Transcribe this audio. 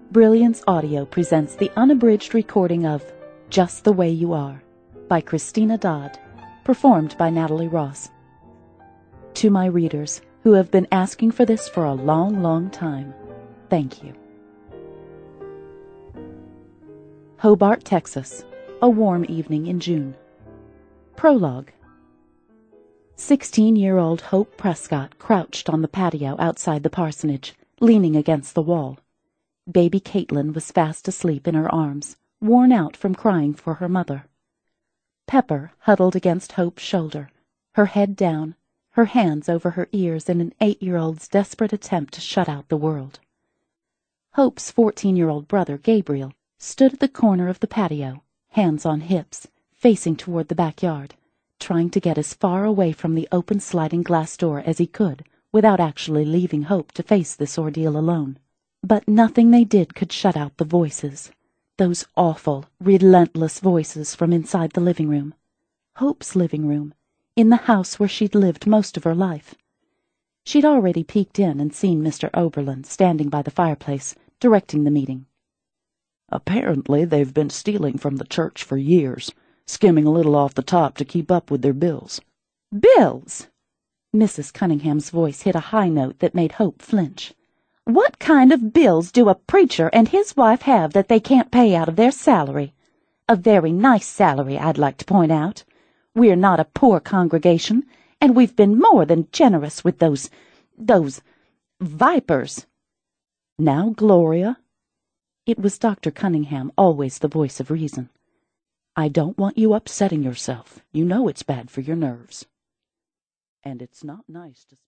Brilliance Audio presents the unabridged recording of Just the Way You Are by Christina Dodd, performed by Natalie Ross. To my readers who have been asking for this for a long, long time, thank you. Hobart, Texas, a warm evening in June. Prologue. 16-year-old Hope Prescott crouched on the patio outside the parsonage, leaning against the wall. Baby Caitlin was fast asleep in her arms, worn out from crying for her mother. Pepper huddled against Hope's shoulder, her head down, her hands over her ears in an 8-year-old's desperate attempt to shut out the world. Hope's 14-year-old brother, Gabriel, stood at the corner of the patio, hands on hips, facing toward the backyard, trying to get as far away from the open sliding glass door as he could without actually leaving Hope to face this ordeal alone. But nothing they did could shut out the voices, those awful, relentless voices from inside the living room. Hope's living room, in the house where she'd lived most of her life. She'd already peeked in and seen Mr. Oberlin standing by the fireplace, directing the meeting. Apparently they've been stealing from the church for years, skimming a little off the top to keep up with their bills. Bills? Mrs. Cunningham's voice hit a high note that made Hope flinch. What kind of bills do a preacher and his wife have that they can't pay out of their salary? A very nice salary, I'd like to point out. We're not a poor congregation, and we've been more than generous with those vipers. Now, Gloria. It was Dr. Cunningham, always the voice of reason. I don't want you upsetting yourself. You know it's bad for your nerves. And it's not nice to